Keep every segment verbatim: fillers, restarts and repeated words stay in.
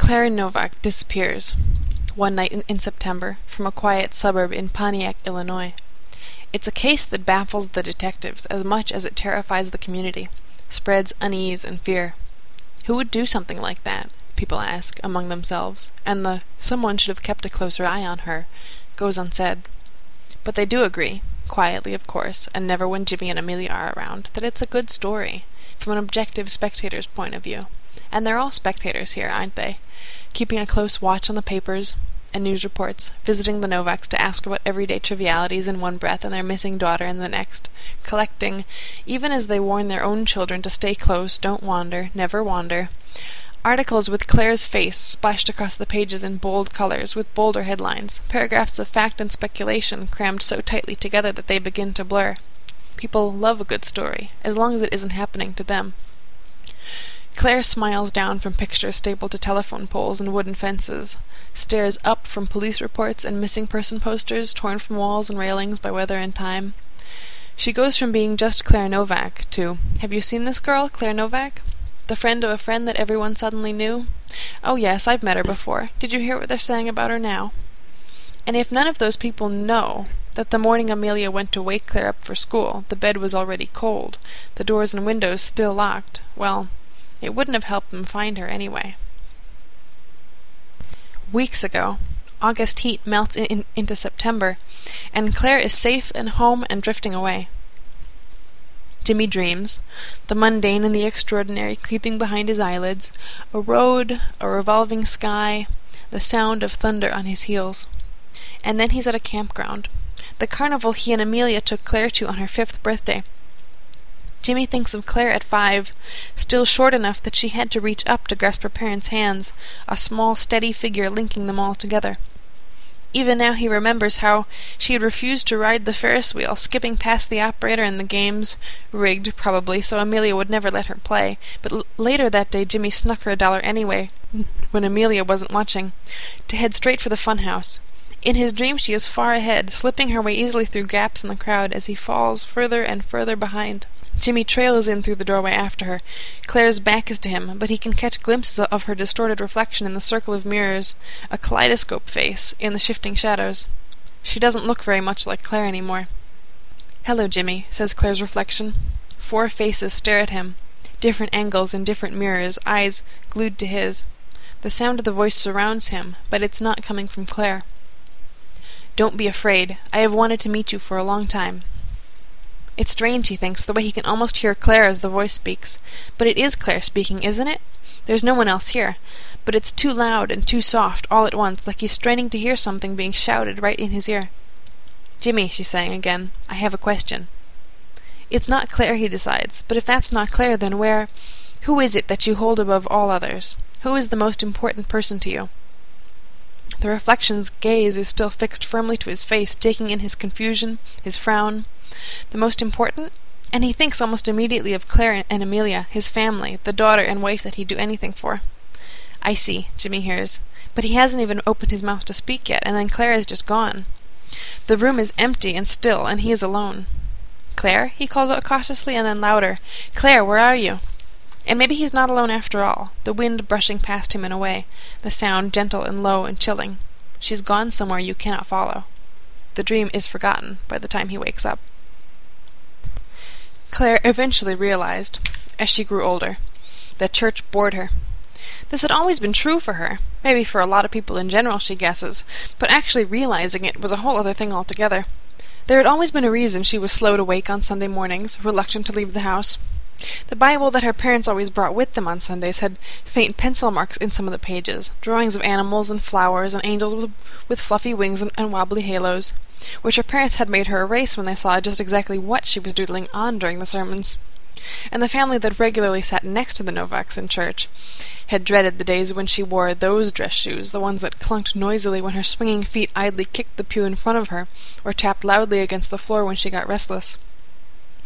Claire Novak disappears, one night in, in September, from a quiet suburb in Pontiac, Illinois. It's a case that baffles the detectives as much as it terrifies the community, spreads unease and fear. Who would do something like that, people ask among themselves, and the "someone should have kept a closer eye on her" goes unsaid. But they do agree, quietly of course, and never when Jimmy and Amelia are around, that it's a good story, from an objective spectator's point of view. And they're all spectators here, aren't they? Keeping a close watch on the papers and news reports, visiting the Novaks to ask about everyday trivialities in one breath and their missing daughter in the next, collecting, even as they warn their own children to stay close, don't wander, never wander, articles with Claire's face splashed across the pages in bold colors, with bolder headlines, paragraphs of fact and speculation crammed so tightly together that they begin to blur. People love a good story, as long as it isn't happening to them. Claire smiles down from pictures stapled to telephone poles and wooden fences, stares up from police reports and missing person posters torn from walls and railings by weather and time. She goes from being just Claire Novak to, "Have you seen this girl, Claire Novak? The friend of a friend that everyone suddenly knew? Oh yes, I've met her before. Did you hear what they're saying about her now?" And if none of those people know that the morning Amelia went to wake Claire up for school, the bed was already cold, the doors and windows still locked, well, it wouldn't have helped them find her anyway. Weeks ago, August heat melts in, in, into September, and Claire is safe and home and drifting away. Jimmy dreams, the mundane and the extraordinary creeping behind his eyelids, a road, a revolving sky, the sound of thunder on his heels. And then he's at a campground, the carnival he and Amelia took Claire to on her fifth birthday. Jimmy thinks of Claire at five, still short enough that she had to reach up to grasp her parents' hands, a small, steady figure linking them all together. Even now he remembers how she had refused to ride the Ferris wheel, skipping past the operator and the games, rigged, probably, so Amelia would never let her play. But l- later that day Jimmy snuck her a dollar anyway, when Amelia wasn't watching, to head straight for the fun house. In his dream she is far ahead, slipping her way easily through gaps in the crowd as he falls further and further behind. Jimmy trails in through the doorway after her. Claire's back is to him, but he can catch glimpses of her distorted reflection in the circle of mirrors, a kaleidoscope face in the shifting shadows. She doesn't look very much like Claire anymore. "Hello, Jimmy," says Claire's reflection. Four faces stare at him, different angles in different mirrors, eyes glued to his. The sound of the voice surrounds him, but it's not coming from Claire. "Don't be afraid. I have wanted to meet you for a long time." It's strange, he thinks, the way he can almost hear Claire as the voice speaks. But it is Claire speaking, isn't it? There's no one else here. But it's too loud and too soft all at once, like he's straining to hear something being shouted right in his ear. "Jimmy," she's saying again, "I have a question." It's not Claire, he decides, but if that's not Claire, then where... Who is it that you hold above all others? Who is the most important person to you? The reflection's gaze is still fixed firmly to his face, taking in his confusion, his frown. The most important? And he thinks almost immediately of Claire and Amelia, his family, the daughter and wife that he'd do anything for. "I see," Jimmy hears, but he hasn't even opened his mouth to speak yet, and then Claire is just gone. The room is empty and still, and he is alone. "Claire?" he calls out cautiously, and then louder. "Claire, where are you?" And maybe he's not alone after all, the wind brushing past him and away, the sound gentle and low and chilling. She's gone somewhere you cannot follow. The dream is forgotten by the time he wakes up. Claire eventually realized, as she grew older, that church bored her. This had always been true for her, maybe for a lot of people in general, she guesses, but actually realizing it was a whole other thing altogether. There had always been a reason she was slow to wake on Sunday mornings, reluctant to leave the house. The Bible that her parents always brought with them on Sundays had faint pencil marks in some of the pages, drawings of animals and flowers and angels with, with fluffy wings and, and wobbly halos, which her parents had made her erase when they saw just exactly what she was doodling on during the sermons. And the family that regularly sat next to the Novaks in church had dreaded the days when she wore those dress shoes, the ones that clunked noisily when her swinging feet idly kicked the pew in front of her, or tapped loudly against the floor when she got restless.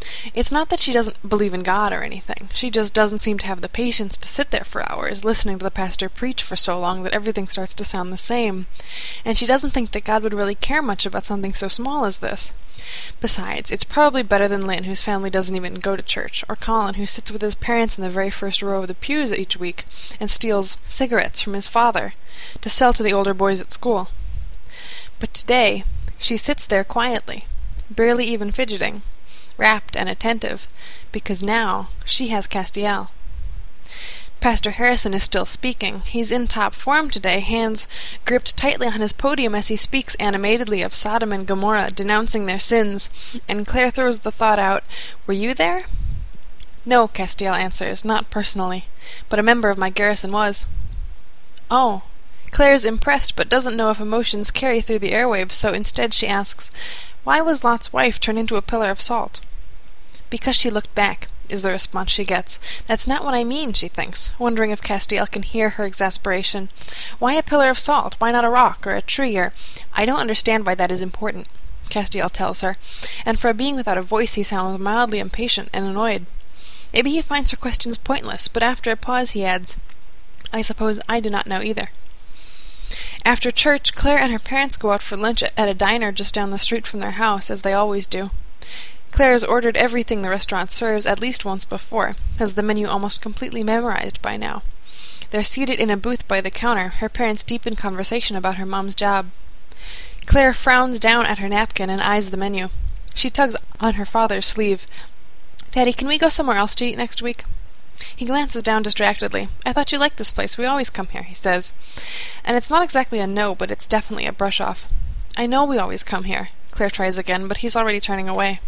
It's not that she doesn't believe in God or anything. She just doesn't seem to have the patience to sit there for hours, listening to the pastor preach for so long that everything starts to sound the same. And she doesn't think that God would really care much about something so small as this. Besides, it's probably better than Lynn, whose family doesn't even go to church, or Colin, who sits with his parents in the very first row of the pews each week and steals cigarettes from his father to sell to the older boys at school. But today, she sits there quietly, barely even fidgeting, rapt and attentive, because now she has Castiel. Pastor Harrison is still speaking. He's in top form today, hands gripped tightly on his podium as he speaks animatedly of Sodom and Gomorrah, denouncing their sins, and Claire throws the thought out, "Were you there?" "No," Castiel answers, "not personally, but a member of my garrison was." "Oh." Claire's impressed, but doesn't know if emotions carry through the airwaves, so instead she asks, "Why was Lot's wife turned into a pillar of salt?" "Because she looked back," is the response she gets. "That's not what I mean," she thinks, wondering if Castiel can hear her exasperation. "Why a pillar of salt? Why not a rock or a tree or—" "I don't understand why that is important," Castiel tells her, and for a being without a voice he sounds mildly impatient and annoyed. Maybe he finds her questions pointless, but after a pause he adds, "I suppose I do not know either." After church, Claire and her parents go out for lunch at a diner just down the street from their house, as they always do. Claire has ordered everything the restaurant serves at least once before, has the menu almost completely memorized by now. They're seated in a booth by the counter, her parents deep in conversation about her mom's job. Claire frowns down at her napkin and eyes the menu. She tugs on her father's sleeve. "Daddy, can we go somewhere else to eat next week?" He glances down distractedly. "I thought you liked this place. We always come here," he says. And it's not exactly a no, but it's definitely a brush-off. "I know we always come here." Claire tries again, but he's already turning away.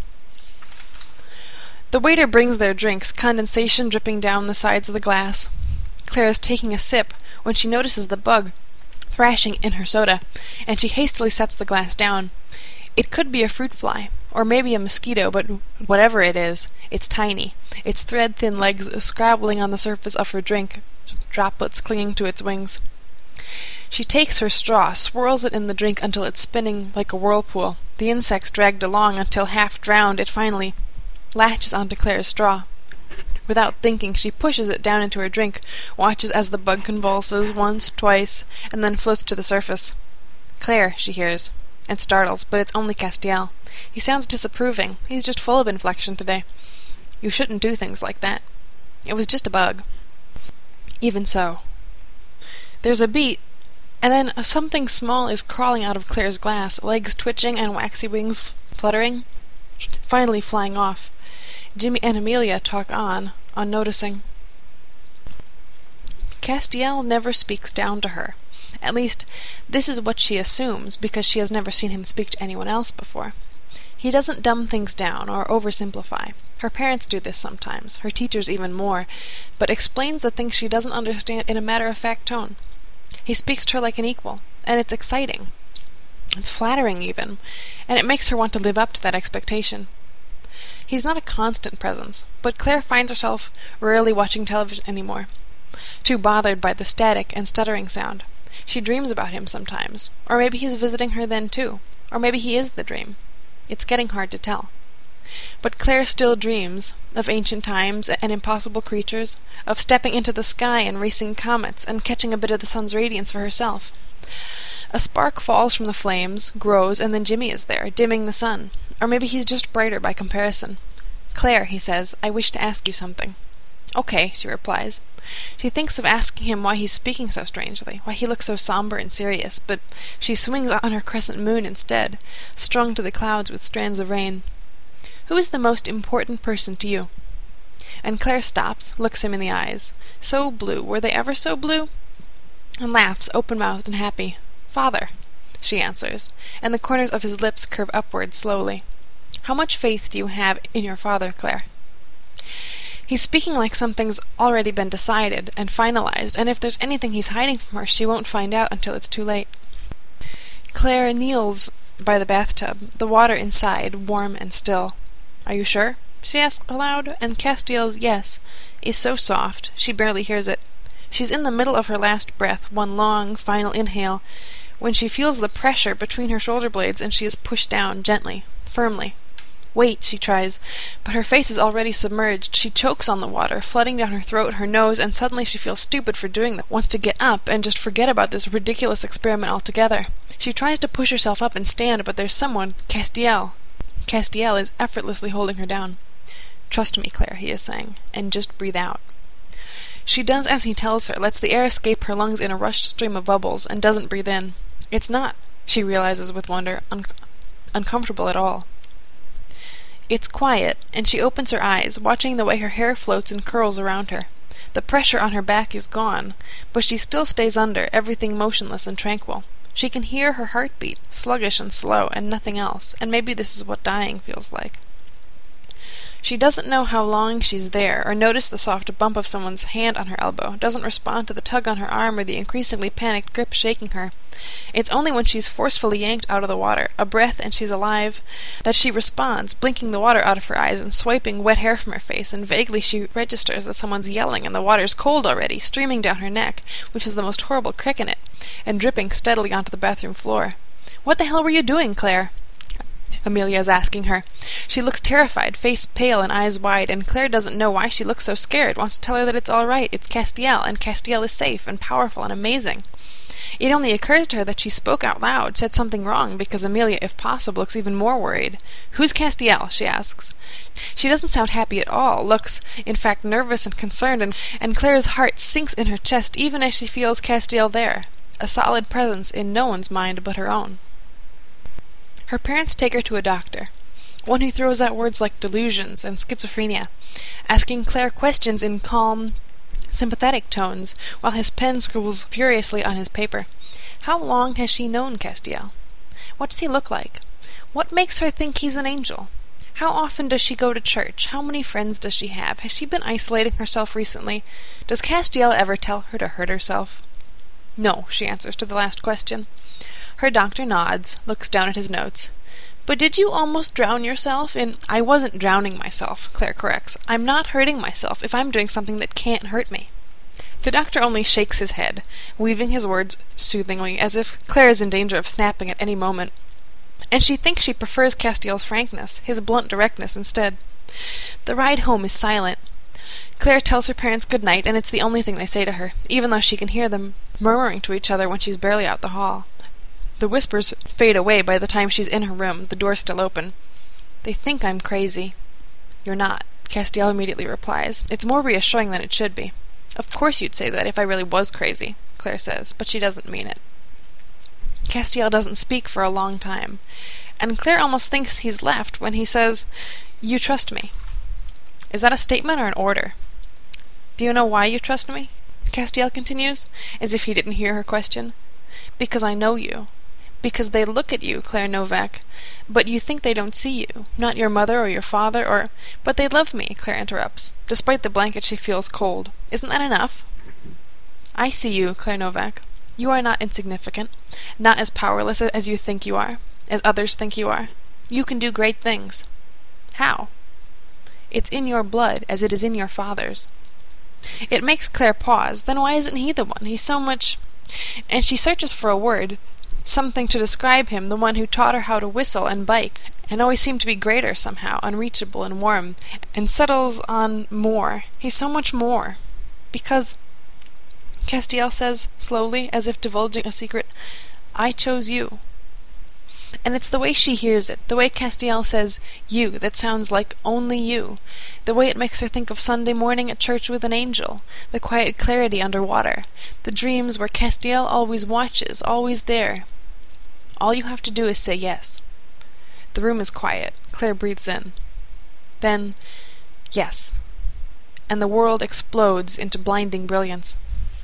The waiter brings their drinks, condensation dripping down the sides of the glass. Claire is taking a sip when she notices the bug thrashing in her soda, and she hastily sets the glass down. It could be a fruit fly, or maybe a mosquito, but whatever it is, it's tiny, its thread-thin legs scrabbling on the surface of her drink, droplets clinging to its wings. She takes her straw, swirls it in the drink until it's spinning like a whirlpool. The insects dragged along until, half drowned, it finally latches onto Claire's straw. Without thinking, she pushes it down into her drink, watches as the bug convulses once, twice, and then floats to the surface. "Claire," she hears, and startles, but it's only Castiel. He sounds disapproving. He's just full of inflection today. "You shouldn't do things like that. It was just a bug." Even so. There's a beat, and then something small is crawling out of Claire's glass, legs twitching and waxy wings fluttering, finally flying off. Jimmy and Amelia talk on, unnoticing. Castiel never speaks down to her. At least, this is what she assumes, because she has never seen him speak to anyone else before. He doesn't dumb things down or oversimplify. Her parents do this sometimes, her teachers even more, but explains the things she doesn't understand in a matter-of-fact tone. He speaks to her like an equal, and it's exciting. It's flattering, even, and it makes her want to live up to that expectation. He's not a constant presence, but Claire finds herself rarely watching television anymore, too bothered by the static and stuttering sound. She dreams about him sometimes, or maybe he's visiting her then too, or maybe he is the dream. It's getting hard to tell. But Claire still dreams of ancient times and impossible creatures, of stepping into the sky and racing comets and catching a bit of the sun's radiance for herself. A spark falls from the flames, grows, and then Jimmy is there, dimming the sun. Or maybe he's just brighter by comparison. "Claire," he says, "I wish to ask you something." "Okay," she replies. She thinks of asking him why he's speaking so strangely, why he looks so somber and serious, but she swings on her crescent moon instead, strung to the clouds with strands of rain. "Who is the most important person to you?" And Claire stops, looks him in the eyes. So blue, were they ever so blue? And laughs, open-mouthed and happy. "Father," she answers, and the corners of his lips curve upward slowly. "How much faith do you have in your father, Claire?" He's speaking like something's already been decided and finalized, and if there's anything he's hiding from her, she won't find out until it's too late. Claire kneels by the bathtub, the water inside, warm and still. "Are you sure?" she asks aloud, and Castiel's yes is so soft she barely hears it. She's in the middle of her last breath, one long, final inhale, when she feels the pressure between her shoulder blades and she is pushed down, gently, firmly. Wait, she tries, but her face is already submerged. She chokes on the water, flooding down her throat, her nose, and suddenly she feels stupid for doing that, wants to get up and just forget about this ridiculous experiment altogether. She tries to push herself up and stand, but there's someone, Castiel. Castiel is effortlessly holding her down. "Trust me, Claire," he is saying, "and just breathe out." She does as he tells her, lets the air escape her lungs in a rushed stream of bubbles, and doesn't breathe in. It's not, she realizes with wonder, un- uncomfortable at all. It's quiet, and she opens her eyes, watching the way her hair floats and curls around her. The pressure on her back is gone, but she still stays under, everything motionless and tranquil. She can hear her heartbeat, sluggish and slow, and nothing else, and maybe this is what dying feels like. She doesn't know how long she's there, or notice the soft bump of someone's hand on her elbow, doesn't respond to the tug on her arm or the increasingly panicked grip shaking her. It's only when she's forcefully yanked out of the water, a breath and she's alive, that she responds, blinking the water out of her eyes and swiping wet hair from her face, and vaguely she registers that someone's yelling and the water's cold already, streaming down her neck, which has the most horrible crick in it, and dripping steadily onto the bathroom floor. "What the hell were you doing, Claire?" Amelia is asking her. She looks terrified, face pale and eyes wide, and Claire doesn't know why she looks so scared, wants to tell her that it's all right, it's Castiel, and Castiel is safe and powerful and amazing. It only occurs to her that she spoke out loud, said something wrong, because Amelia, if possible, looks even more worried. "Who's Castiel?" she asks. She doesn't sound happy at all, looks, in fact, nervous and concerned, and, and Claire's heart sinks in her chest even as she feels Castiel there, a solid presence in no one's mind but her own. Her parents take her to a doctor, one who throws out words like delusions and schizophrenia, asking Claire questions in calm, sympathetic tones, while his pen scribbles furiously on his paper. How long has she known Castiel? What does he look like? What makes her think he's an angel? How often does she go to church? How many friends does she have? Has she been isolating herself recently? Does Castiel ever tell her to hurt herself? No, she answers to the last question. Her doctor nods, looks down at his notes. "But did you almost drown yourself in—" "I wasn't drowning myself," Claire corrects. "I'm not hurting myself if I'm doing something that can't hurt me." The doctor only shakes his head, weaving his words soothingly, as if Claire is in danger of snapping at any moment. And she thinks she prefers Castiel's frankness, his blunt directness instead. The ride home is silent. Claire tells her parents good night, and it's the only thing they say to her, even though she can hear them murmuring to each other when she's barely out the hall. The whispers fade away by the time she's in her room, the door still open. "They think I'm crazy." "You're not," Castiel immediately replies. "It's more reassuring than it should be." "Of course you'd say that if I really was crazy," Claire says, but she doesn't mean it. Castiel doesn't speak for a long time, and Claire almost thinks he's left when he says, "You trust me." Is that a statement or an order? "Do you know why you trust me?" Castiel continues, as if he didn't hear her question. "Because I know you. Because they look at you, Claire Novak, but you think they don't see you, not your mother or your father or—" "But they love me," Claire interrupts. Despite the blanket, she feels cold. "Isn't that enough?" "I see you, Claire Novak. You are not insignificant, not as powerless as you think you are, as others think you are. You can do great things." "How?" "It's in your blood, as it is in your father's." It makes Claire pause. Then why isn't he the one? He's so much... And she searches for a word, something to describe him, the one who taught her how to whistle and bike, and always seemed to be greater somehow, unreachable and warm, and settles on more. He's so much more. Because, Castiel says slowly, as if divulging a secret, "I chose you." And it's the way she hears it, the way Castiel says "you," that sounds like only you, the way it makes her think of Sunday morning at church with an angel, the quiet clarity underwater, the dreams where Castiel always watches, always there. All you have to do is say yes. The room is quiet. Claire breathes in. Then, yes. And the world explodes into blinding brilliance.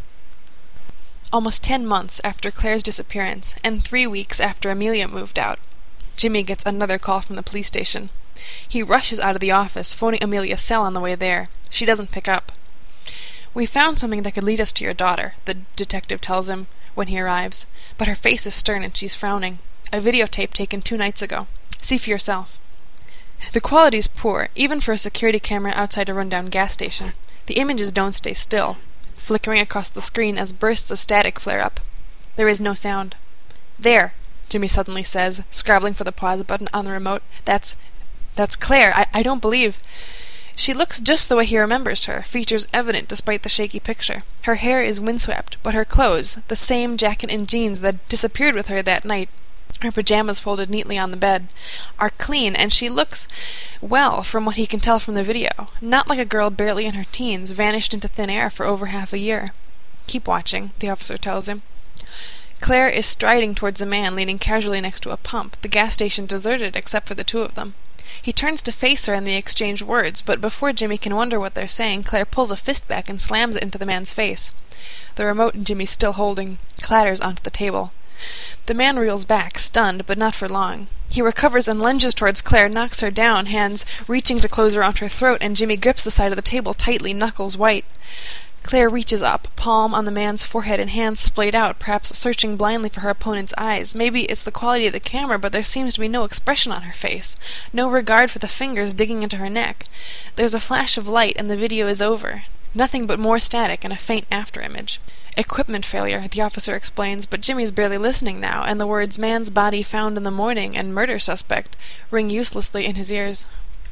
Almost ten months after Claire's disappearance, and three weeks after Amelia moved out, Jimmy gets another call from the police station. He rushes out of the office, phoning Amelia's cell on the way there. She doesn't pick up. "We found something that could lead us to your daughter," the detective tells him when he arrives, but her face is stern and she's frowning. "A videotape taken two nights ago. See for yourself." The quality's poor, even for a security camera outside a rundown gas station. The images don't stay still, flickering across the screen as bursts of static flare up. There is no sound. "There," Jimmy suddenly says, scrabbling for the pause button on the remote. "That's... That's Claire. I, I don't believe... She looks just the way he remembers her, features evident despite the shaky picture. Her hair is windswept, but her clothes, the same jacket and jeans that disappeared with her that night, her pajamas folded neatly on the bed, are clean, and she looks, well, from what he can tell from the video, not like a girl barely in her teens, vanished into thin air for over half a year. Keep watching, the officer tells him. Claire is striding towards a man leaning casually next to a pump, the gas station deserted except for the two of them. He turns to face her and they exchange words, but before Jimmy can wonder what they're saying, Claire pulls a fist back and slams it into the man's face. The remote Jimmy's still holding clatters onto the table. The man reels back, stunned, but not for long. He recovers and lunges towards Claire, knocks her down, hands reaching to close around her throat, and Jimmy grips the side of the table tightly, knuckles white. Claire reaches up, palm on the man's forehead and hands splayed out, perhaps searching blindly for her opponent's eyes. Maybe it's the quality of the camera, but there seems to be no expression on her face, no regard for the fingers digging into her neck. There's a flash of light and the video is over. Nothing but more static and a faint after-image. Equipment failure, the officer explains, but Jimmy's barely listening now, and the words "man's body found in the morning" and "murder suspect" ring uselessly in his ears.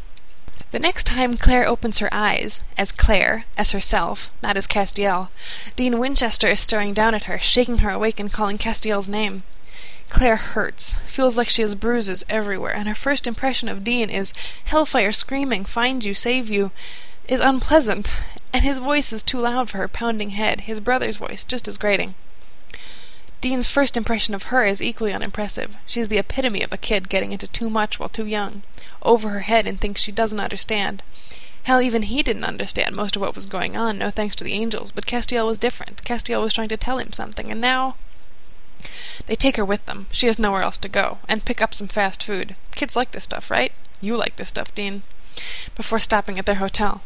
The next time Claire opens her eyes, as Claire, as herself, not as Castiel, Dean Winchester is staring down at her, shaking her awake and calling Castiel's name. Claire hurts, feels like she has bruises everywhere, and her first impression of Dean is hellfire screaming, "Find you, save you," is unpleasant, and his voice is too loud for her pounding head, his brother's voice just as grating. Dean's first impression of her is equally unimpressive. She's the epitome of a kid getting into too much while too young, over her head and thinks she doesn't understand. Hell, even he didn't understand most of what was going on, no thanks to the angels, but Castiel was different. Castiel was trying to tell him something, and now... They take her with them. She has nowhere else to go, and pick up some fast food. Kids like this stuff, right? You like this stuff, Dean. Before stopping at their hotel.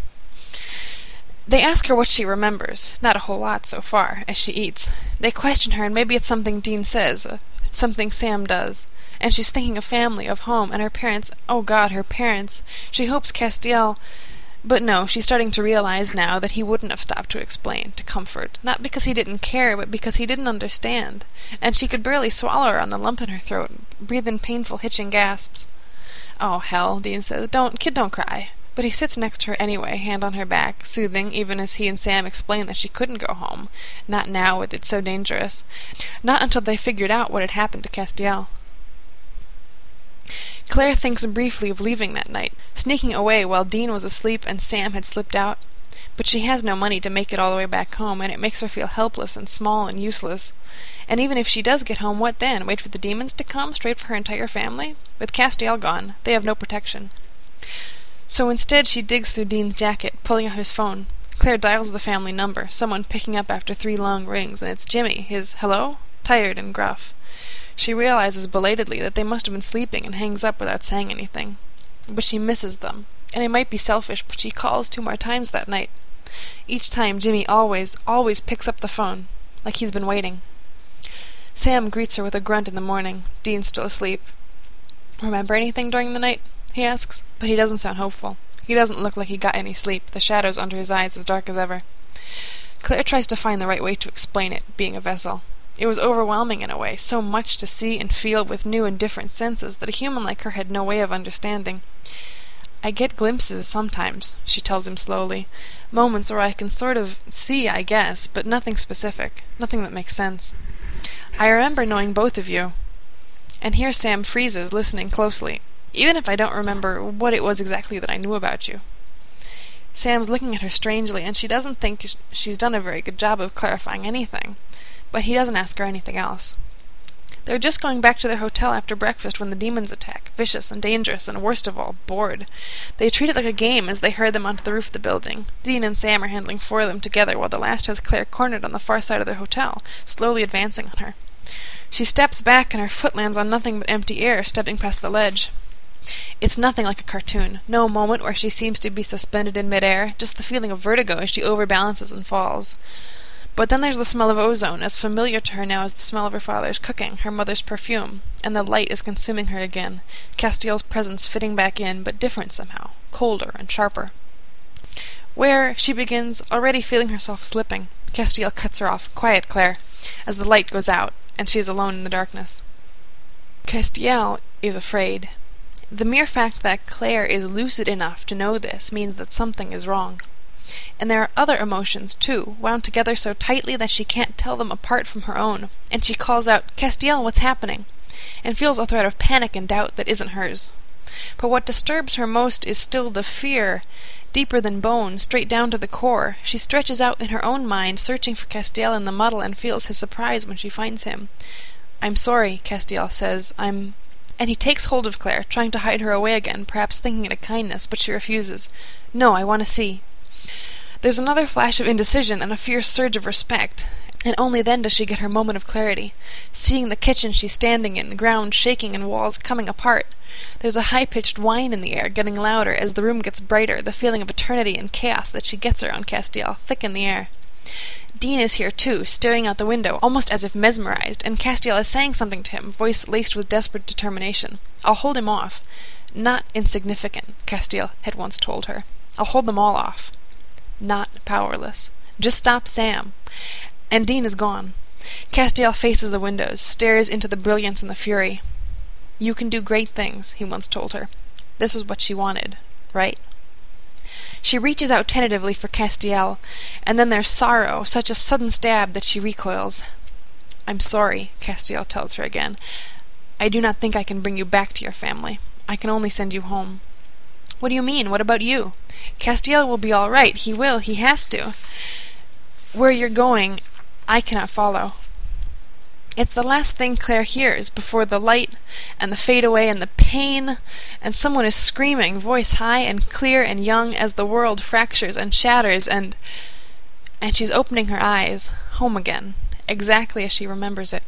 They ask her what she remembers, not a whole lot so far, as she eats. They question her, and maybe it's something Dean says, uh, something Sam does. And she's thinking of family, of home, and her parents. Oh God, her parents. She hopes Castiel... But no, she's starting to realize now that he wouldn't have stopped to explain, to comfort. Not because he didn't care, but because he didn't understand. And she could barely swallow her on the lump in her throat, breathe in painful, hitching gasps. Oh, hell, Dean says. Don't, kid, don't cry. But he sits next to her anyway, hand on her back, soothing, even as he and Sam explain that she couldn't go home. Not now, with it so dangerous. Not until they figured out what had happened to Castiel. Claire thinks briefly of leaving that night, sneaking away while Dean was asleep and Sam had slipped out. But she has no money to make it all the way back home, and it makes her feel helpless and small and useless. And even if she does get home, what then? Wait for the demons to come, straight for her entire family? With Castiel gone, they have no protection. So instead she digs through Dean's jacket, pulling out his phone. Claire dials the family number, someone picking up after three long rings, and it's Jimmy, his hello, tired and gruff. She realizes belatedly that they must have been sleeping and hangs up without saying anything. But she misses them, and it might be selfish, but she calls two more times that night. Each time Jimmy always, always picks up the phone, like he's been waiting. Sam greets her with a grunt in the morning. Dean's still asleep. Remember anything during the night? He asks, but he doesn't sound hopeful. He doesn't look like he got any sleep, the shadows under his eyes as dark as ever. Claire tries to find the right way to explain it, being a vessel. It was overwhelming in a way, so much to see and feel with new and different senses that a human like her had no way of understanding. I get glimpses sometimes, she tells him slowly. Moments where I can sort of see, I guess, but nothing specific, nothing that makes sense. I remember knowing both of you. And here Sam freezes, listening closely. Even if I don't remember what it was exactly that I knew about you. Sam's looking at her strangely, and she doesn't think she's done a very good job of clarifying anything, but he doesn't ask her anything else. They're just going back to their hotel after breakfast when the demons attack, vicious and dangerous, and worst of all, bored. They treat it like a game as they herd them onto the roof of the building. Dean and Sam are handling four of them together, while the last has Claire cornered on the far side of their hotel, slowly advancing on her. She steps back, and her foot lands on nothing but empty air, stepping past the ledge. It's nothing like a cartoon. No moment where she seems to be suspended in midair, just the feeling of vertigo as she overbalances and falls. But then there's the smell of ozone, as familiar to her now as the smell of her father's cooking, her mother's perfume, and the light is consuming her again, Castiel's presence fitting back in, but different somehow, colder and sharper. Where, she begins, already feeling herself slipping. Castiel cuts her off. Quiet, Claire, as the light goes out, and she is alone in the darkness. Castiel is afraid. The mere fact that Claire is lucid enough to know this means that something is wrong. And there are other emotions, too, wound together so tightly that she can't tell them apart from her own, and she calls out, "Castiel, what's happening?" and feels a threat of panic and doubt that isn't hers. But what disturbs her most is still the fear, deeper than bone, straight down to the core. She stretches out in her own mind, searching for Castiel in the muddle, and feels his surprise when she finds him. "I'm sorry," Castiel says. I'm... And he takes hold of Claire, trying to hide her away again, perhaps thinking it a kindness, but she refuses. "No, I want to see." There's another flash of indecision and a fierce surge of respect, and only then does she get her moment of clarity, seeing the kitchen she's standing in, ground shaking and walls coming apart. There's a high-pitched whine in the air, getting louder as the room gets brighter, the feeling of eternity and chaos that she gets around Castiel, thick in the air. Dean is here too, staring out the window, almost as if mesmerized, and Castiel is saying something to him, voice laced with desperate determination. "I'll hold him off." "Not insignificant," Castiel had once told her. "I'll hold them all off." Not powerless. "Just stop Sam." And Dean is gone. Castiel faces the windows, stares into the brilliance and the fury. "You can do great things," he once told her. This is what she wanted, right? She reaches out tentatively for Castiel, and then there's sorrow, such a sudden stab that she recoils. "I'm sorry," Castiel tells her again. "I do not think I can bring you back to your family. I can only send you home." "What do you mean? What about you?" "Castiel will be all right. He will. He has to. Where you're going, I cannot follow." It's the last thing Claire hears before the light and the fade away and the pain, and someone is screaming, voice high and clear and young as the world fractures and shatters, and... and she's opening her eyes, home again, exactly as she remembers it.